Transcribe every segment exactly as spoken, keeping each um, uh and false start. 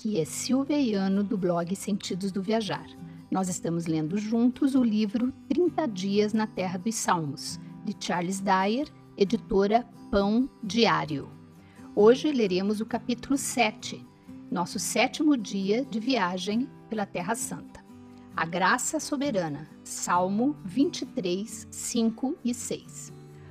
Aqui é Silveiano do blog Sentidos do Viajar. Nós estamos lendo juntos o livro trinta Dias na Terra dos Salmos, de Charles Dyer, editora Pão Diário. Hoje leremos o capítulo sete, nosso sétimo dia de viagem pela Terra Santa. A Graça Soberana, Salmo vinte e três, cinco e seis.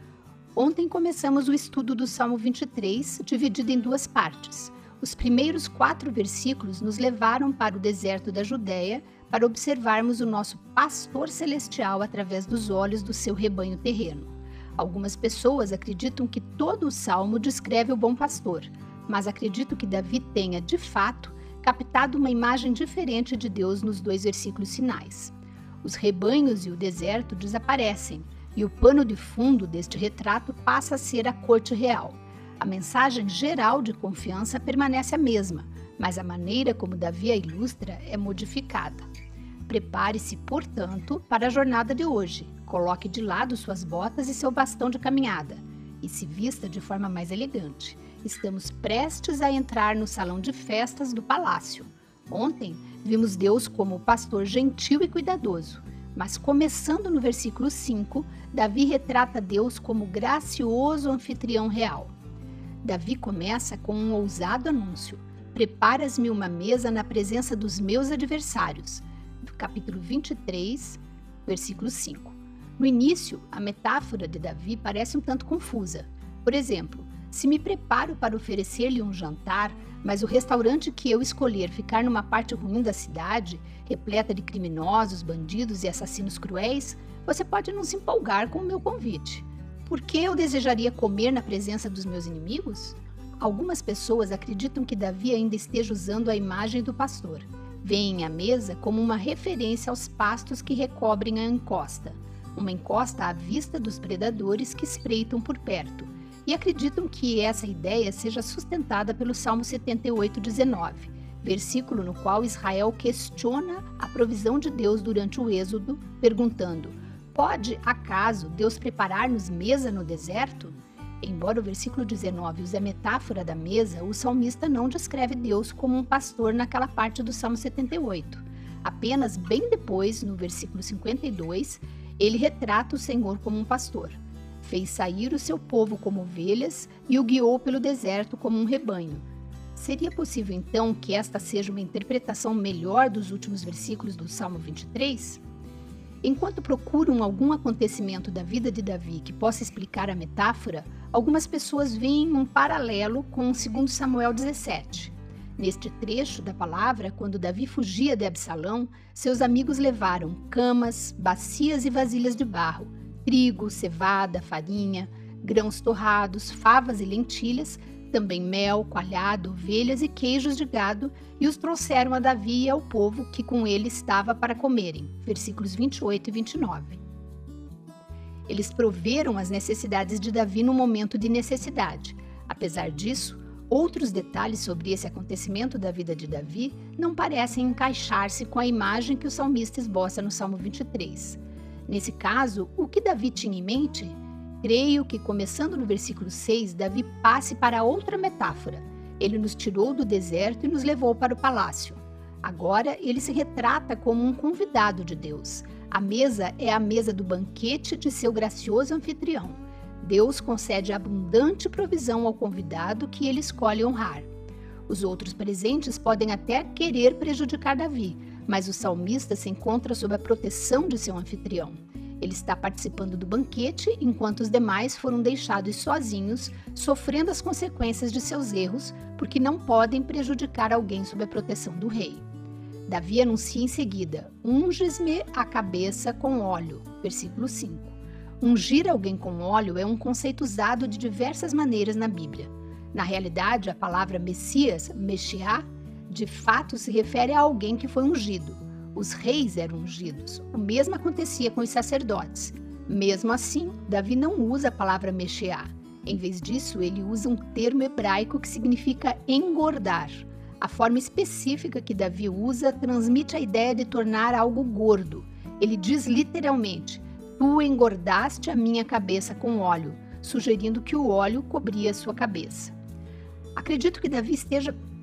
Ontem começamos o estudo do Salmo vinte e três, dividido em duas partes. Os primeiros quatro versículos nos levaram para o deserto da Judéia para observarmos o nosso pastor celestial através dos olhos do seu rebanho terreno. Algumas pessoas acreditam que todo o Salmo descreve o bom pastor, mas acredito que Davi tenha, de fato, captado uma imagem diferente de Deus nos dois versículos finais. Os rebanhos e o deserto desaparecem, e o pano de fundo deste retrato passa a ser a corte real. A mensagem geral de confiança permanece a mesma, mas a maneira como Davi a ilustra é modificada. Prepare-se, portanto, para a jornada de hoje. Coloque de lado suas botas e seu bastão de caminhada e se vista de forma mais elegante. Estamos prestes a entrar no salão de festas do palácio. Ontem, vimos Deus como pastor gentil e cuidadoso, mas começando no versículo cinco, Davi retrata Deus como gracioso anfitrião real. Davi começa com um ousado anúncio: preparas-me uma mesa na presença dos meus adversários, do capítulo vinte e três, versículo cinco. No início, a metáfora de Davi parece um tanto confusa. Por exemplo, se me preparo para oferecer-lhe um jantar, mas o restaurante que eu escolher ficar numa parte ruim da cidade, repleta de criminosos, bandidos e assassinos cruéis, você pode não se empolgar com o meu convite. Por que eu desejaria comer na presença dos meus inimigos? Algumas pessoas acreditam que Davi ainda esteja usando a imagem do pastor. Veem a mesa como uma referência aos pastos que recobrem a encosta, uma encosta à vista dos predadores que espreitam por perto, e acreditam que essa ideia seja sustentada pelo Salmo setenta e oito, dezenove, versículo no qual Israel questiona a provisão de Deus durante o êxodo, perguntando: pode, acaso, Deus preparar-nos mesa no deserto? Embora o versículo dezenove use a metáfora da mesa, o salmista não descreve Deus como um pastor naquela parte do Salmo setenta e oito. Apenas bem depois, no versículo cinquenta e dois, ele retrata o Senhor como um pastor. Fez sair o seu povo como ovelhas e o guiou pelo deserto como um rebanho. Seria possível, então, que esta seja uma interpretação melhor dos últimos versículos do Salmo vinte e três? Enquanto procuram algum acontecimento da vida de Davi que possa explicar a metáfora, algumas pessoas veem um paralelo com dois Samuel dezessete. Neste trecho da palavra, quando Davi fugia de Absalão, seus amigos levaram camas, bacias e vasilhas de barro, trigo, cevada, farinha, grãos torrados, favas e lentilhas, também mel, coalhado, ovelhas e queijos de gado, e os trouxeram a Davi e ao povo que com ele estava para comerem. Versículos vinte e oito e vinte e nove. Eles proveram as necessidades de Davi no momento de necessidade. Apesar disso, outros detalhes sobre esse acontecimento da vida de Davi não parecem encaixar-se com a imagem que o salmista esboça no Salmo vinte e três. Nesse caso, o que Davi tinha em mente? Creio que, começando no versículo seis, Davi passe para outra metáfora. Ele nos tirou do deserto e nos levou para o palácio. Agora, ele se retrata como um convidado de Deus. A mesa é a mesa do banquete de seu gracioso anfitrião. Deus concede abundante provisão ao convidado que ele escolhe honrar. Os outros presentes podem até querer prejudicar Davi, mas o salmista se encontra sob a proteção de seu anfitrião. Ele está participando do banquete, enquanto os demais foram deixados sozinhos, sofrendo as consequências de seus erros, porque não podem prejudicar alguém sob a proteção do rei. Davi anuncia em seguida: unges-me a cabeça com óleo, versículo cinco. Ungir alguém com óleo é um conceito usado de diversas maneiras na Bíblia. Na realidade, a palavra Messias, Meshiá, de fato se refere a alguém que foi ungido. Os reis eram ungidos. O mesmo acontecia com os sacerdotes. Mesmo assim, Davi não usa a palavra Meshiá. Em vez disso, ele usa um termo hebraico que significa engordar. A forma específica que Davi usa transmite a ideia de tornar algo gordo. Ele diz literalmente: tu engordaste a minha cabeça com óleo, sugerindo que o óleo cobria sua cabeça. Acredito que Davi esteja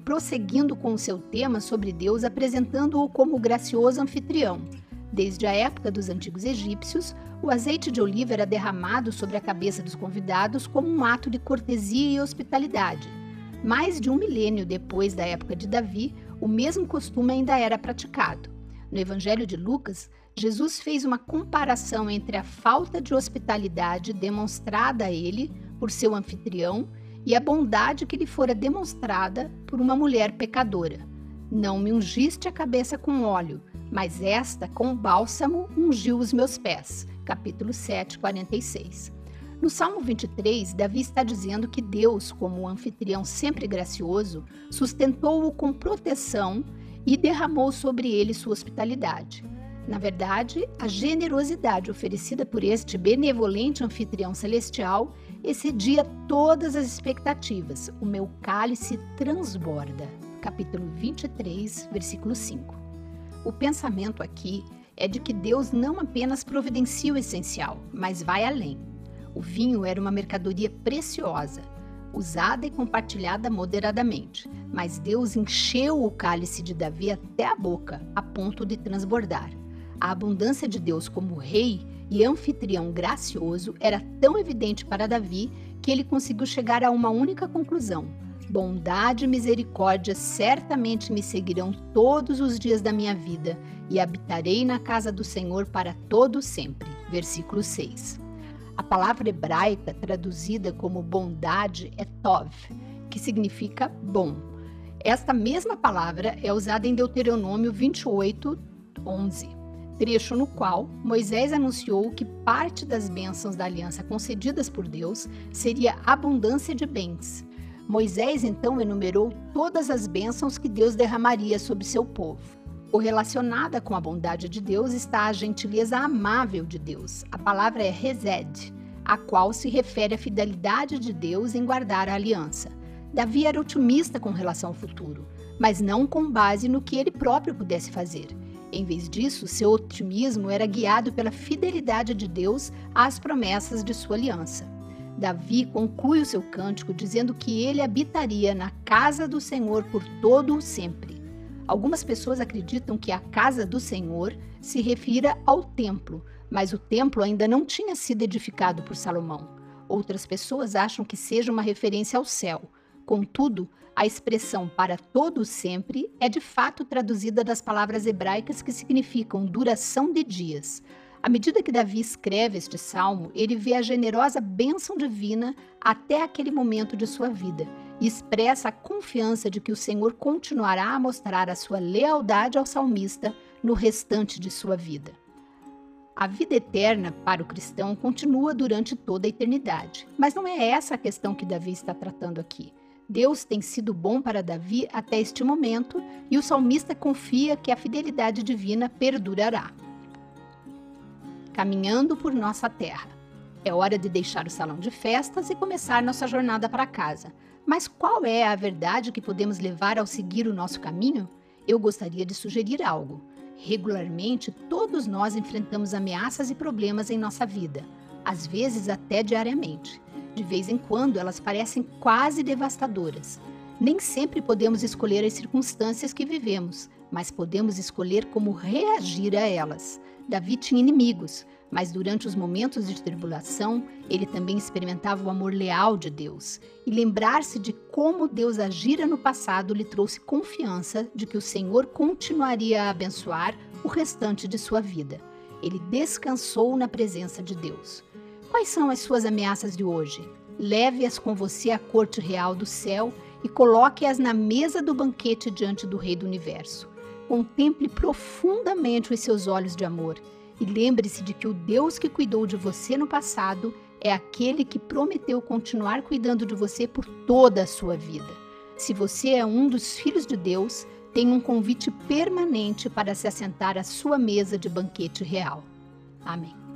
prosseguindo com o seu tema sobre Deus, apresentando-o como o gracioso anfitrião. Desde a época dos antigos egípcios, o azeite de oliva era derramado sobre a cabeça dos convidados como um ato de cortesia e hospitalidade. Mais de um milênio depois da época de Davi, o mesmo costume ainda era praticado. No Evangelho de Lucas, Jesus fez uma comparação entre a falta de hospitalidade demonstrada a ele por seu anfitrião e a bondade que lhe fora demonstrada por uma mulher pecadora. Não me ungiste a cabeça com óleo, mas esta com bálsamo ungiu os meus pés. Capítulo sete, quarenta e seis. No Salmo vinte e três, Davi está dizendo que Deus, como um anfitrião sempre gracioso, sustentou-o com proteção e derramou sobre ele sua hospitalidade. Na verdade, a generosidade oferecida por este benevolente anfitrião celestial excedia todas as expectativas. O meu cálice transborda. Capítulo vinte e três, versículo cinco. O pensamento aqui é de que Deus não apenas providencia o essencial, mas vai além. O vinho era uma mercadoria preciosa, usada e compartilhada moderadamente, mas Deus encheu o cálice de Davi até a boca, a ponto de transbordar. A abundância de Deus como rei e anfitrião gracioso era tão evidente para Davi que ele conseguiu chegar a uma única conclusão: bondade e misericórdia certamente me seguirão todos os dias da minha vida e habitarei na casa do Senhor para todo sempre. Versículo seis. A palavra hebraica traduzida como bondade é tov, que significa bom. Esta mesma palavra é usada em Deuteronômio vinte e oito, onze, trecho no qual Moisés anunciou que parte das bênçãos da aliança concedidas por Deus seria abundância de bens. Moisés então enumerou todas as bênçãos que Deus derramaria sobre seu povo. Correlacionada com a bondade de Deus está a gentileza amável de Deus. A palavra é hesed, a qual se refere à fidelidade de Deus em guardar a aliança. Davi era otimista com relação ao futuro, mas não com base no que ele próprio pudesse fazer. Em vez disso, seu otimismo era guiado pela fidelidade de Deus às promessas de sua aliança. Davi conclui o seu cântico dizendo que ele habitaria na casa do Senhor por todo o sempre. Algumas pessoas acreditam que a casa do Senhor se refira ao templo, mas o templo ainda não tinha sido edificado por Salomão. Outras pessoas acham que seja uma referência ao céu. Contudo, a expressão para todo sempre é de fato traduzida das palavras hebraicas que significam duração de dias. À medida que Davi escreve este salmo, ele vê a generosa bênção divina até aquele momento de sua vida e expressa a confiança de que o Senhor continuará a mostrar a sua lealdade ao salmista no restante de sua vida. A vida eterna para o cristão continua durante toda a eternidade, mas não é essa a questão que Davi está tratando aqui. Deus tem sido bom para Davi até este momento e o salmista confia que a fidelidade divina perdurará. Caminhando por nossa terra. É hora de deixar o salão de festas e começar nossa jornada para casa. Mas qual é a verdade que podemos levar ao seguir o nosso caminho? Eu gostaria de sugerir algo. Regularmente, todos nós enfrentamos ameaças e problemas em nossa vida, às vezes até diariamente. De vez em quando, elas parecem quase devastadoras. Nem sempre podemos escolher as circunstâncias que vivemos, mas podemos escolher como reagir a elas. Davi tinha inimigos, mas durante os momentos de tribulação, ele também experimentava o amor leal de Deus. E lembrar-se de como Deus agira no passado lhe trouxe confiança de que o Senhor continuaria a abençoar o restante de sua vida. Ele descansou na presença de Deus. Quais são as suas ameaças de hoje? Leve-as com você à corte real do céu e coloque-as na mesa do banquete diante do Rei do Universo. Contemple profundamente os seus olhos de amor e lembre-se de que o Deus que cuidou de você no passado é aquele que prometeu continuar cuidando de você por toda a sua vida. Se você é um dos filhos de Deus, tem um convite permanente para se assentar à sua mesa de banquete real. Amém.